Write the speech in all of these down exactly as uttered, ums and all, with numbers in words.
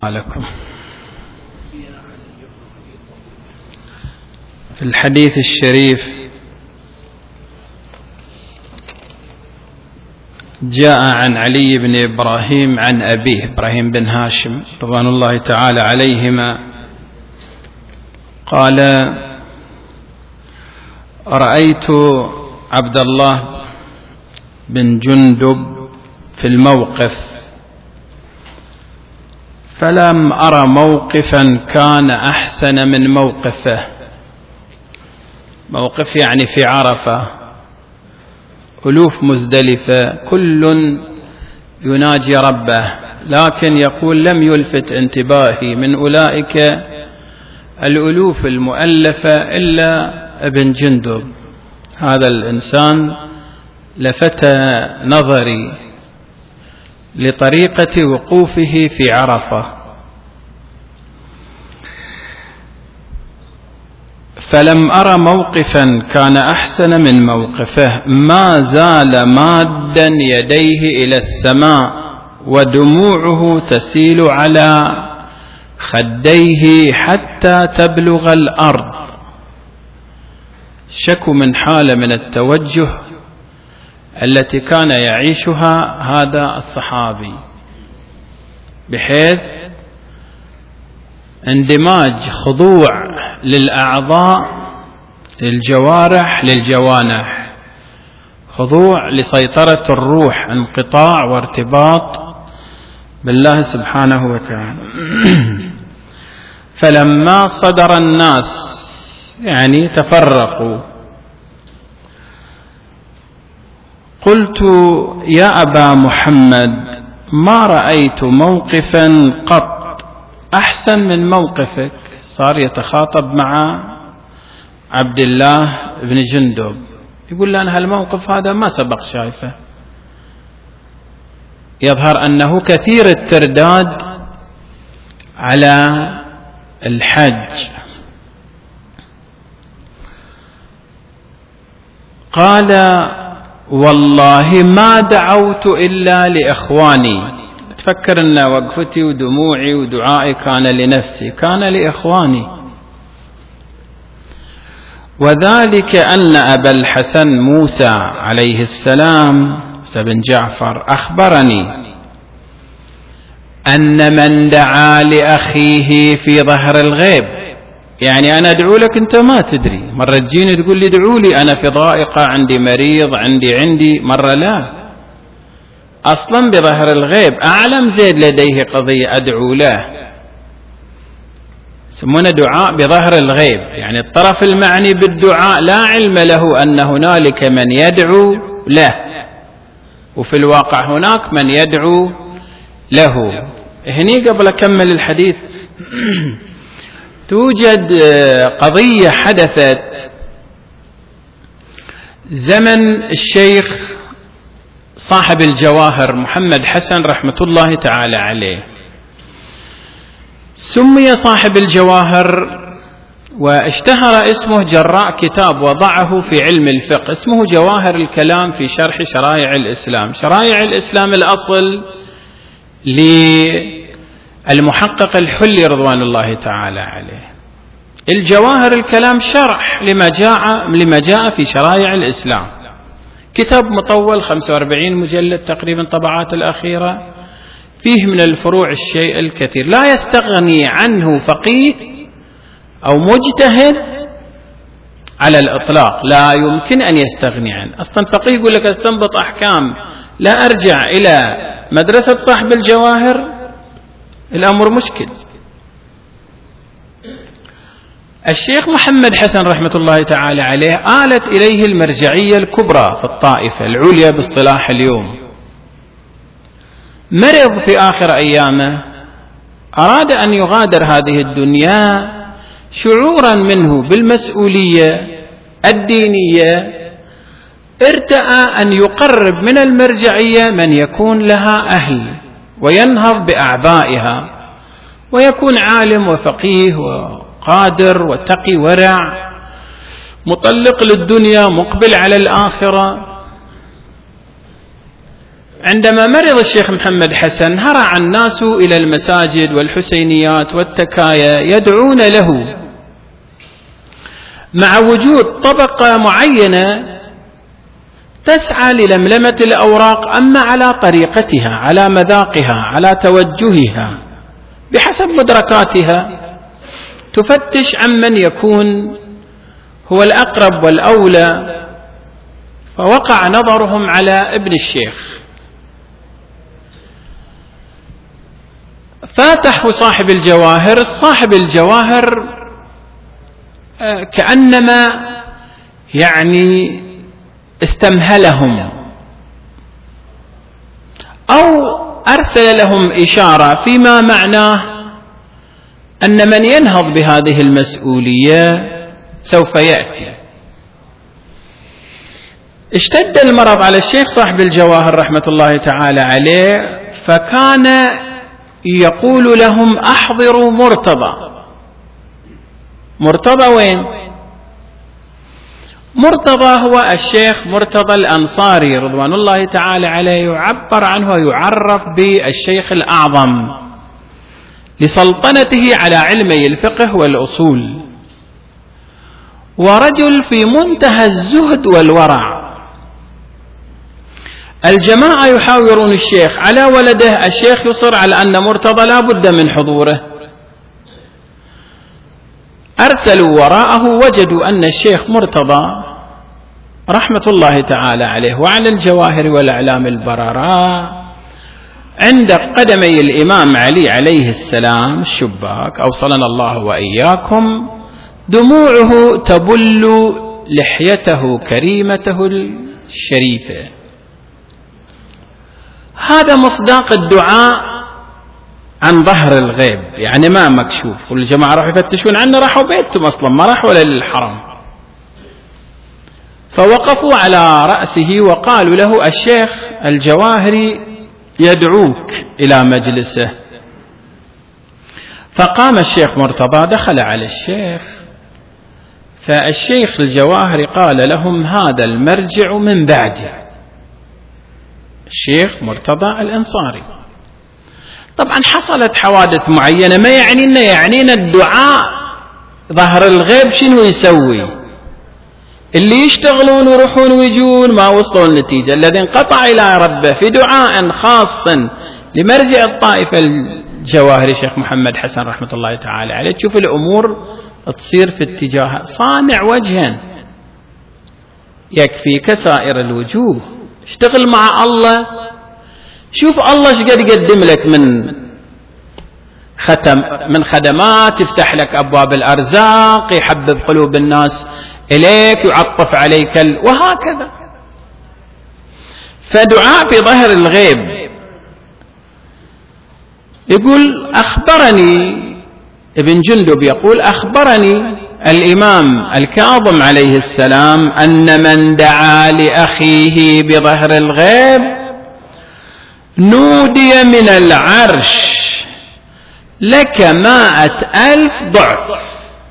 عليكم. في الحديث الشريف جاء عن علي بن إبراهيم عن أبيه إبراهيم بن هاشم رضوان الله تعالى عليهما قال: رأيت عبد الله بن جندب في الموقف فلم أرى موقفا كان أحسن من موقفه. موقف يعني في عرفة، ألوف مزدلفة، كل يناجي ربه، لكن يقول: لم يلفت انتباهي من أولئك الألوف المؤلفة إلا ابن جندب. هذا الإنسان لفت نظري لطريقة وقوفه في عرفة. فلم أرى موقفا كان أحسن من موقفه، ما زال مادا يديه إلى السماء ودموعه تسيل على خديه حتى تبلغ الأرض. شكو من حالة من التوجه التي كان يعيشها هذا الصحابي، بحيث اندماج خضوع للأعضاء للجوارح للجوانح، خضوع لسيطرة الروح، انقطاع وارتباط بالله سبحانه وتعالى. فلما صدر الناس يعني تفرقوا قلت: يا أبا محمد، ما رأيت موقفا قط أحسن من موقفك. صار يتخاطب مع عبد الله بن جندب، يقول له: أنا هالموقف هذا ما سبق شايفه. يظهر أنه كثير الترداد على الحج. قال: والله ما دعوت إلا لإخواني. تفكر أن وقفتي ودموعي ودعائي كان لنفسي، كان لإخواني. وذلك أن أبا الحسن موسى عليه السلام بن جعفر أخبرني أن من دعا لأخيه في ظهر الغيب، يعني أنا أدعو لك أنت ما تدري، مرة تجيني تقول لي ادعوا لي أنا في ضائقة، عندي مريض، عندي عندي مرة لا، أصلا بظهر الغيب أعلم زيد لديه قضية أدعو له. يسمونه دعاء بظهر الغيب، يعني الطرف المعني بالدعاء لا علم له أن هنالك من يدعو له، وفي الواقع هناك من يدعو له. هني قبل أكمل الحديث توجد قضية حدثت زمن الشيخ صاحب الجواهر محمد حسن رحمة الله تعالى عليه. سمي صاحب الجواهر واشتهر اسمه جراء كتاب وضعه في علم الفقه اسمه جواهر الكلام في شرح شرائع الإسلام. شرائع الإسلام الأصل للمحقق الحلي رضوان الله تعالى عليه. الجواهر الكلام شرح لما جاء لما جاء في شرائع الإسلام، كتاب مطول خمسة وأربعين مجلد تقريبا، طبعات الأخيرة، فيه من الفروع الشيء الكثير، لا يستغني عنه فقيه أو مجتهد على الإطلاق، لا يمكن أن يستغني عنه. أصلا فقيه يقول لك استنبط أحكام لا أرجع إلى مدرسة صاحب الجواهر، الأمر مشكل. الشيخ محمد حسن رحمة الله تعالى عليه آلت إليه المرجعية الكبرى في الطائفة العليا باصطلاح اليوم. مرض في آخر أيامه، أراد أن يغادر هذه الدنيا شعورا منه بالمسؤولية الدينية، ارتأى أن يقرب من المرجعية من يكون لها أهل وينهض بأعبائها، ويكون عالم وفقيه وقادر وتقي ورع، مطلق للدنيا مقبل على الآخرة. عندما مرض الشيخ محمد حسن هرع الناس إلى المساجد والحسينيات والتكايا يدعون له، مع وجود طبقة معينة تسعى للملمة الأوراق، أما على طريقتها، على مذاقها، على توجهها، بحسب مدركاتها تفتش عمن يكون هو الأقرب والأولى. فوقع نظرهم على ابن الشيخ، فاتحوا صاحب الجواهر. صاحب الجواهر كأنما يعني استمهلهم أو أرسل لهم إشارة فيما معناه أن من ينهض بهذه المسؤولية سوف يأتي. اشتد المرض على الشيخ صاحب الجواهر رحمة الله تعالى عليه، فكان يقول لهم أحضروا مرتضى. مرتضى وين؟ مرتضى هو الشيخ مرتضى الأنصاري رضوان الله تعالى عليه، يعبر عنه ويعرف بالشيخ الأعظم لسلطنته على علمي الفقه والأصول، ورجل في منتهى الزهد والورع. الجماعة يحاورون الشيخ على ولده، الشيخ يصر على أن مرتضى لا بد من حضوره. أرسلوا وراءه، وجدوا أن الشيخ مرتضى رحمة الله تعالى عليه وعلى الجواهر والأعلام البراراء عند قدمي الإمام علي عليه السلام الشباك، أوصلنا الله وإياكم، دموعه تبل لحيته كريمته الشريفة. هذا مصداق الدعاء عن ظهر الغيب، يعني ما مكشوف. والجماعة راحوا يفتشون عنه، راحوا بيتهم أصلا، ما راحوا ولا للحرم. فوقفوا على رأسه وقالوا له الشيخ الجواهري يدعوك إلى مجلسه. فقام الشيخ مرتضى دخل على الشيخ، فالشيخ الجواهري قال لهم هذا المرجع من بعدي، الشيخ مرتضى الأنصاري. طبعا حصلت حوادث معينة، ما يعنينا يعنينا الدعاء ظهر الغيب شنو يسوي. اللي يشتغلون ويروحون ويجون ما وصلوا النتيجة، الذي انقطع إلى ربه في دعاء خاص لمرجع الطائفة الجواهري شيخ محمد حسن رحمة الله تعالى عليه، تشوف الأمور تصير في اتجاه صانع وجها يكفيك سائر الوجوه. اشتغل مع الله، شوف الله ايش قد يقدم لك من ختم من خدمات، يفتح لك أبواب الأرزاق، يحبب قلوب الناس إليك، يعطف عليك ال... وهكذا. فدعاء في ظهر الغيب. يقول أخبرني ابن جندب، يقول أخبرني الإمام الكاظم عليه السلام أن من دعا لأخيه بظهر الغيب نودي من العرش لك مائة ألف ضعف.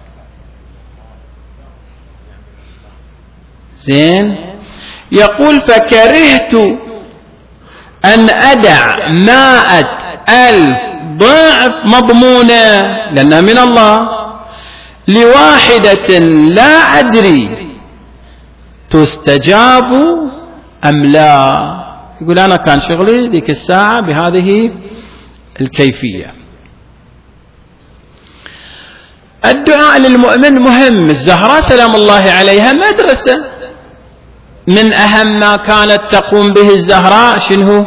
زين. يقول فكرهت أن أدع مائة ألف ضعف مضمونة لأنها من الله لواحدة لا أدري تستجاب أم لا. يقول أنا كان شغلي ذيك الساعة بهذه الكيفية. الدعاء للمؤمن مهم. الزهراء سلام الله عليها مدرسة، من أهم ما كانت تقوم به الزهراء شنو؟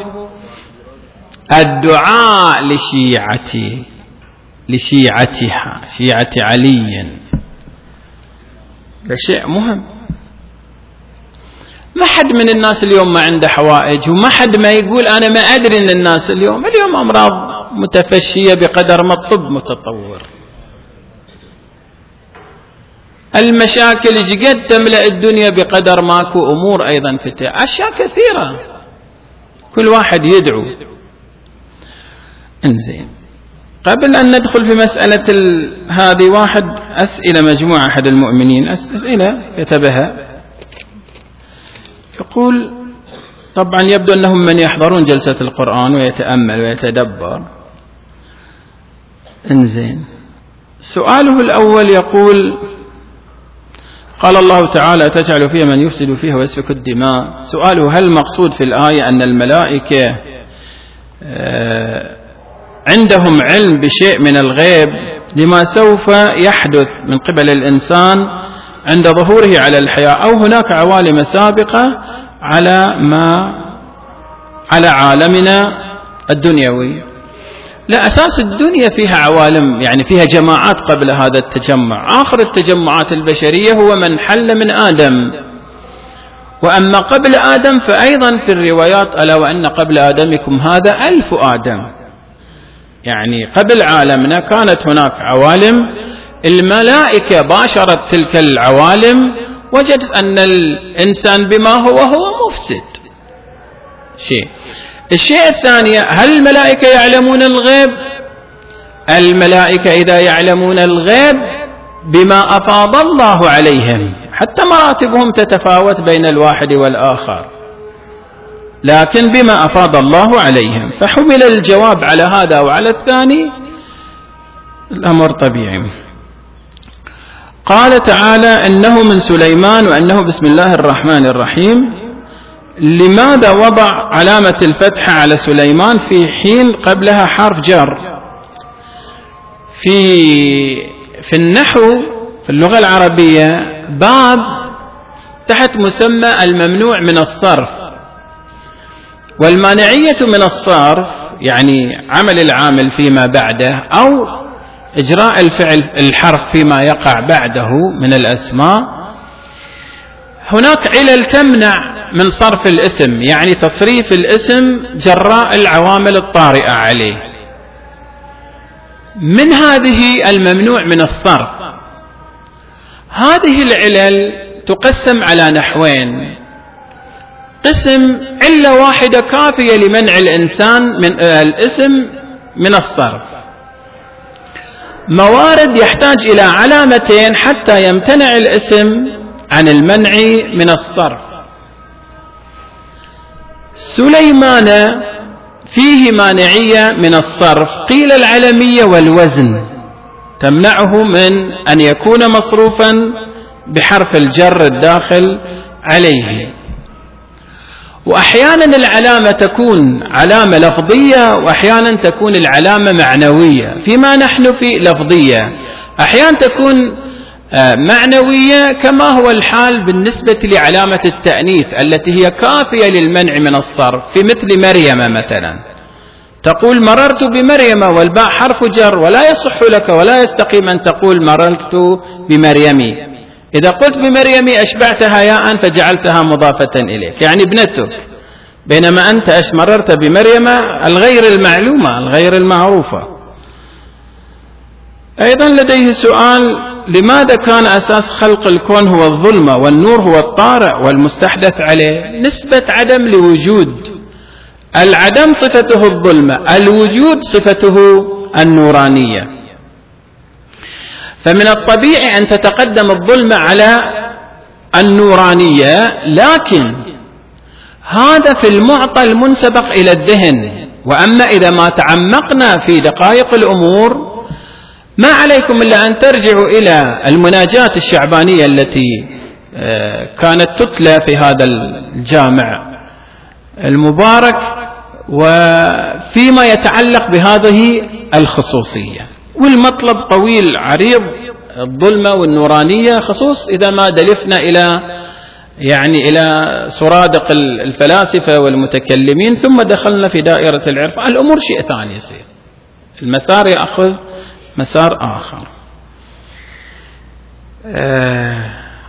الدعاء لشيعتي لشيعتها شيعة علي. ده شيء مهم. ما حد من الناس اليوم ما عنده حوائج، وما حد ما يقول أنا ما أدري أن الناس اليوم اليوم أمراض متفشية بقدر ما الطب متطور. المشاكل قد تملأ الدنيا بقدر ماكو أمور أيضا فتح أشياء كثيرة، كل واحد يدعو. انزين، قبل أن ندخل في مسألة هذه، واحد أسئلة مجموعة أحد المؤمنين أسئلة كتبها، يقول طبعا يبدو أنهم من يحضرون جلسة القرآن ويتأمل ويتدبر. انزين، سؤاله الأول يقول: قال الله تعالى: تجعل فيها من يفسد فيها ويسفك الدماء. سؤاله: هل المقصود في الآية أن الملائكة عندهم علم بشيء من الغيب لما سوف يحدث من قبل الإنسان عند ظهوره على الحياة، أو هناك عوالم سابقة على ما على عالمنا الدنيوي؟ لا، أساس الدنيا فيها عوالم، يعني فيها جماعات قبل هذا التجمع. آخر التجمعات البشرية هو من حل من آدم، وأما قبل آدم فأيضا في الروايات: ألا وأن قبل آدمكم هذا ألف آدم. يعني قبل عالمنا كانت هناك عوالم، الملائكة باشرت تلك العوالم، وجدت أن الإنسان بما هو هو مفسد. شيء الشيء الثاني: هل الملائكة يعلمون الغيب؟ الملائكة إذا يعلمون الغيب بما أفاض الله عليهم، حتى مراتبهم تتفاوت بين الواحد والآخر، لكن بما أفاض الله عليهم، فحمل الجواب على هذا وعلى الثاني، الأمر طبيعي. قال تعالى: إنه من سليمان وأنه بسم الله الرحمن الرحيم. لماذا وضع علامة الفتح على سليمان في حين قبلها حرف جر؟ في في النحو في اللغة العربية باب تحت مسمى الممنوع من الصرف، والمانعية من الصرف يعني عمل العامل فيما بعده أو إجراء الفعل الحرف فيما يقع بعده من الأسماء. هناك علل تمنع من صرف الاسم، يعني تصريف الاسم جراء العوامل الطارئة عليه. من هذه الممنوع من الصرف، هذه العلل تقسم على نحوين. قسم علة واحدة كافية لمنع الإنسان من الاسم من الصرف. موارد يحتاج إلى علامتين حتى يمتنع الاسم عن المنع من الصرف. سليمان فيه مانعية من الصرف، قيل العلمية والوزن تمنعه من أن يكون مصروفا بحرف الجر الداخل عليه. وأحيانا العلامة تكون علامة لفظية، وأحيانا تكون العلامة معنوية. فيما نحن في لفظية، أحيانا تكون معنوية كما هو الحال بالنسبة لعلامة التأنيث التي هي كافية للمنع من الصرف، في مثل مريم مثلا، تقول مررت بمريم والباء حرف جر، ولا يصح لك ولا يستقيم أن تقول مررت بمريمي. إذا قلت بمريمي أشبعتها ياء فجعلتها مضافة إليك، يعني ابنتك، بينما أنت أشمررت بمريم الغير المعلومة الغير المعروفة. أيضا لديه سؤال: لماذا كان أساس خلق الكون هو الظلمة والنور هو الطارئ والمستحدث عليه؟ نسبة عدم لوجود. العدم صفته الظلمة، الوجود صفته النورانية. فمن الطبيعي أن تتقدم الظلمة على النورانية، لكن هذا في المعطى المنسبق إلى الذهن. وأما إذا ما تعمقنا في دقائق الأمور، ما عليكم إلا أن ترجعوا إلى المناجاة الشعبانية التي كانت تتلى في هذا الجامع المبارك، وفيما يتعلق بهذه الخصوصية. والمطلب طويل عريض، الظلمة والنورانية، خصوص إذا ما دلفنا إلى يعني إلى سرادق الفلاسفة والمتكلمين، ثم دخلنا في دائرة العرف، الأمور شيء ثاني يصير، المسار يأخذ مسار آخر. آه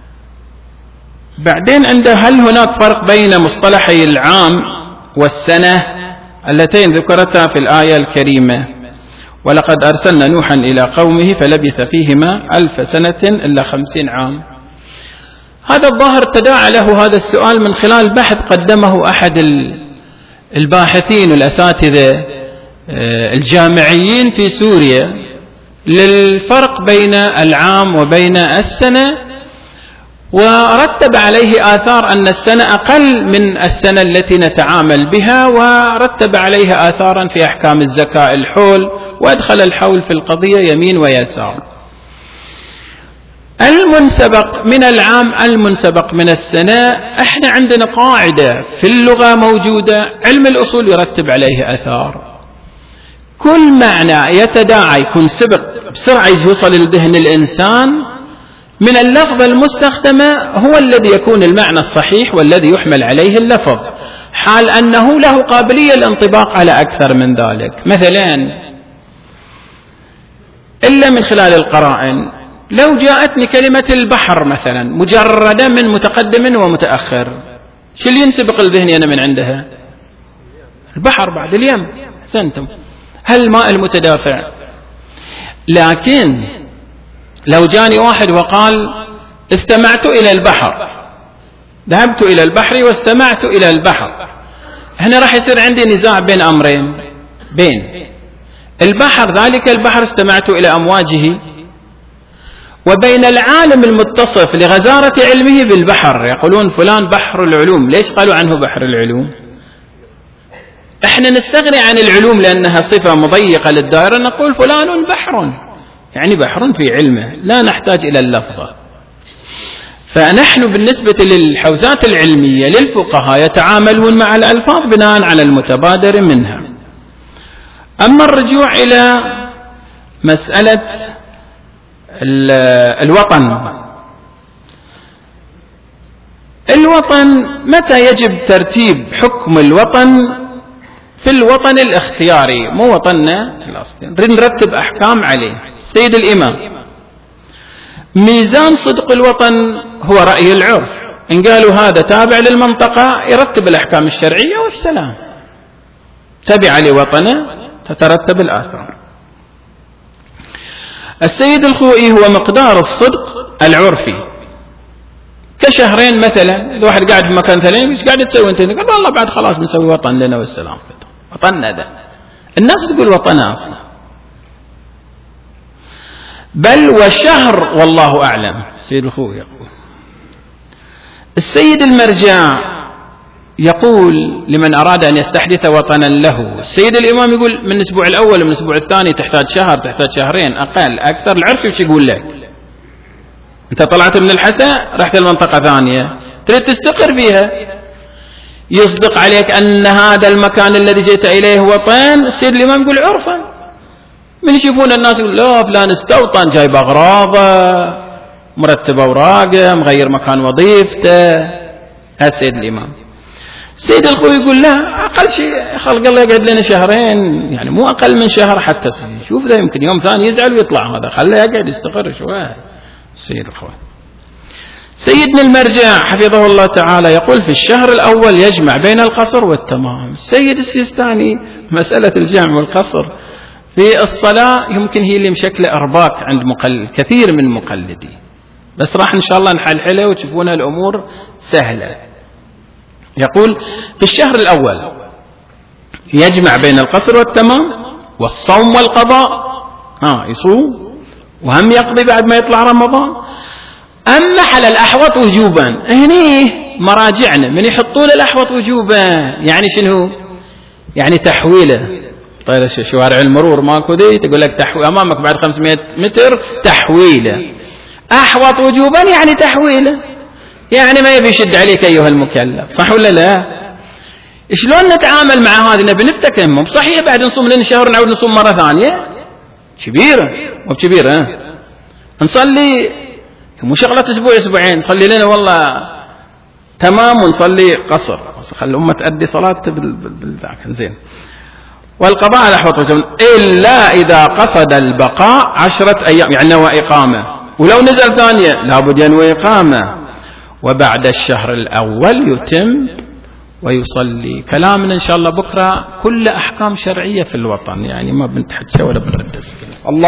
بعدين عنده: هل هناك فرق بين مصطلحي العام والسنة اللتين ذكرتا في الآية الكريمة؟ ولقد أرسلنا نوحا إلى قومه فلبث فيهما ألف سنة إلا خمسين عام. هذا الظاهر تداعى له هذا السؤال من خلال بحث قدمه أحد الباحثين والأساتذة الجامعيين في سوريا للفرق بين العام وبين السنة، ورتب عليه آثار أن السنة أقل من السنة التي نتعامل بها، ورتب عليها آثارا في أحكام الزكاة الحول، وأدخل الحول في القضية يمين ويسار. المنسبق من العام، المنسبق من السنة، احنا عندنا قاعدة في اللغة موجودة، علم الأصول يرتب عليه آثار. كل معنى يتداعى يكون سبق بسرعة يوصل لذهن الإنسان من اللفظة المستخدمة هو الذي يكون المعنى الصحيح والذي يحمل عليه اللفظ، حال أنه له قابلية الانطباق على أكثر من ذلك. مثلا إلا من خلال القرائن، لو جاءتني كلمة البحر مثلا مجردة من متقدم ومتأخر، شو اللي ينسبق الذهني أنا من عندها؟ البحر بعد اليم. سنتم هل الماء المتدافع. لكن لو جاني واحد وقال استمعت إلى البحر، ذهبت إلى البحر واستمعت إلى البحر، هنا راح يصير عندي نزاع بين أمرين، بين البحر ذلك البحر استمعت إلى أمواجه، وبين العالم المتصف لغزارة علمه بالبحر، يقولون فلان بحر العلوم. ليش قالوا عنه بحر العلوم؟ احنا نستغني عن العلوم لأنها صفة مضيقة للدائرة، نقول فلان بحر، يعني بحر في علمه، لا نحتاج إلى اللفظة. فنحن بالنسبة للحوزات العلمية للفقهاء يتعاملون مع الألفاظ بناء على المتبادر منها. أما الرجوع إلى مسألة الوطن، الوطن متى يجب ترتيب حكم الوطن؟ في الوطن الاختياري، مو وطننا الأصلي، نرتب أحكام عليه. سيد الإمام ميزان صدق الوطن هو رأي العرف، إن قالوا هذا تابع للمنطقة يرتب الأحكام الشرعية والسلام، تبع لوطنه تترتب الآثار. السيد الخوئي هو مقدار الصدق العرفي، كشهرين مثلا، إذا واحد قاعد في مكان ثاني ايش قاعد تسوي انت؟ قال والله بعد خلاص بنسوي وطن لنا والسلام، وطننا ذا. الناس تقول وطننا اصلا، بل وشهر والله اعلم. السيد الخوئي يقول. السيد المرجع يقول لمن أراد أن يستحدث وطنا له. السيد الإمام يقول من الأسبوع الأول ومن الأسبوع الثاني تحتاج شهر، تحتاج شهرين، أقل أكثر. العرف وش يقول لك؟ أنت طلعت من الحسا رحت لمنطقة ثانية تريد تستقر فيها، يصدق عليك أن هذا المكان الذي جئت إليه وطن. السيد الإمام يقول عرفا، من يشوفون الناس يقول لا فلان استوطن، جايب أغراضه، مرتب أوراقه، مغير مكان وظيفته. هذا السيد الإمام. السيد الخوي يقول لا، أقل شيء خلق الله يقعد لنا شهرين، يعني مو أقل من شهر حتى. شوف ذا يمكن يوم ثاني يزعل ويطلع، هذا خليه يقعد يستقر شوية. السيد الخوي. سيدنا المرجع حفظه الله تعالى يقول في الشهر الأول يجمع بين القصر والتمام. السيد السيستاني مسألة الجمع والقصر في الصلاة يمكن هي اللي مشكلة أرباك عند مقلد كثير من مقلدي، بس راح إن شاء الله نحلحلها وتشوفونها الأمور سهلة. يقول في الشهر الأول يجمع بين القصر والتمام والصوم والقضاء، ها يصوم وهم يقضي بعد ما يطلع رمضان. أما حل الأحوط وجوبا، هني مراجعنا من يحطون الأحوط وجوبا يعني شنو؟ يعني تحويله. طيب شوارع المرور ماكو دي تقول لك تحويل أمامك بعد خمسمائة متر تحويله. أحوط وجوبا يعني تحويله، يعني ما يبي يشد عليك أيها المكلف، صح ولا لا؟ شلون نتعامل مع هذه؟ نبي نفتكم صحيح بعد نصوم لنا شهر نعود نصوم مرة ثانية كبيرة مو كبيرة، ها؟ نصلي مو شغلة أسبوع أسبوعين، نصلي لنا والله تمام ونصلي قصر، خلي الأمة تأدي صلاة بالذاك زين. والقضاء على أحوط وجوبا إلا إذا قصد البقاء عشرة أيام، يعني نوى إقامة، ولو نزل ثانية لابد ينوي إقامة، وبعد الشهر الأول يتم ويصلي. كلامنا إن شاء الله بكرة كل أحكام شرعية في الوطن، يعني ما بنتحكى ولا بنردس.